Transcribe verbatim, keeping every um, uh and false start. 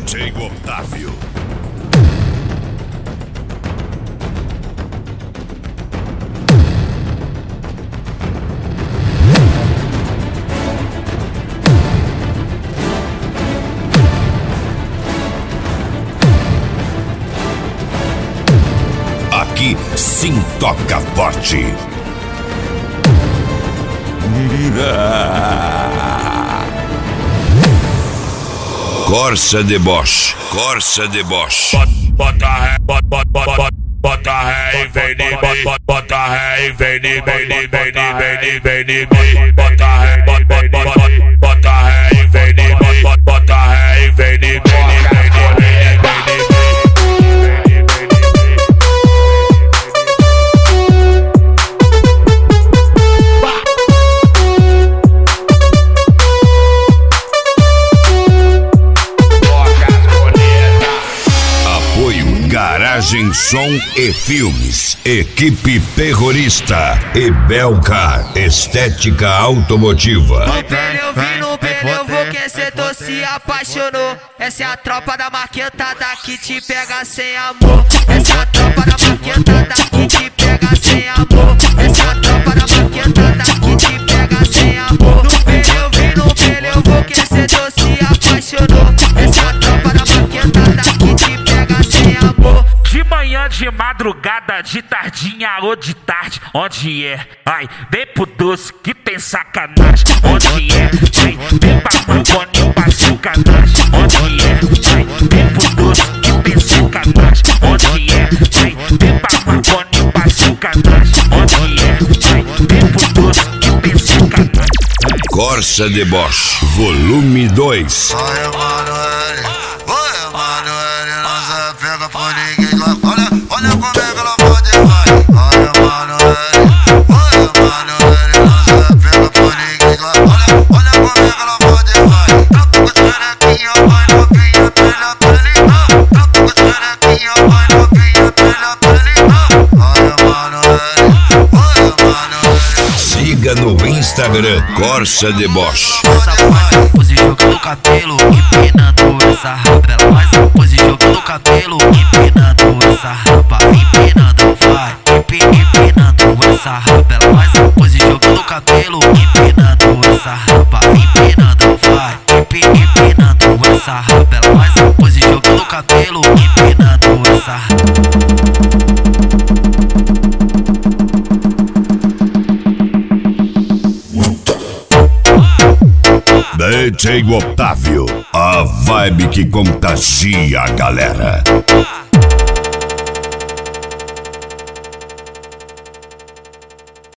D J Otávio. Aqui sim toca forte. Corsa de Bosch, Corsa de Bosch. Bota ré, bota, bota, bota, bota ré e vem de mim. Bota ré e vem de mim, vem de mim, vem de mim. Bota ré, bota, bota, bota, bota ré e vem de mim. Bota ré e vem de mim, vem de mim, vem de mim. Garagem Som e Filmes, Equipe Terrorista e Belcar Estética Automotiva. No pneu, vi no pneu, vou que cê tô se apaixonou. Essa é a tropa da marquetada que te pega sem amor. Essa é a tropa da marquetada que te pega sem amor. Essa é a tropa da marquetada que te pega sem amor. No pneu, vi no pneu, vou que cê tô se apaixonou. Essa é a tropa da marquetada que te pega sem amor. De manhã, de madrugada, de tardinha ou de tarde, onde é? Ai, vem pro doce que tem sacanagem. Onde é? Ai, vem pra Marconi pra sacanagem. Onde é? Ai, vem pro doce que tem sacanagem. Onde é? Ai, vem pra Marconi pra sacanagem. Onde é? Ai, vem pro doce que tem sacanagem. Corsa de Bosch, volume dois. Vai, Emanuele, vai, Emanuele, não se pega por ninguém. Olha, olha como é que ela pode vai. Vai, Emanuele, vai, Emanuele, não se pega por ninguém. Olha, olha como é que ela pode vai. Trapo com as perequinhas, vai novinha, pela pelita. Trapo com as perequinhas, vai novinha, pela pelita. Vai, Emanuele, vai, Emanuele. Siga no Instagram Corsa de Bosch. Essa faz pose jogando cabelo, empinando essa raba. Ela faz pose jogando cabelo, empinando essa raba. Empinando, vai, empinando essa raba. Ela faz pose jogando cabelo, empinando essa raba. Empinando, vai, empinando essa raba. Ela faz pose jogando cabelo, empinando essa raba. D J Otávio, a vibe que contagia a galera.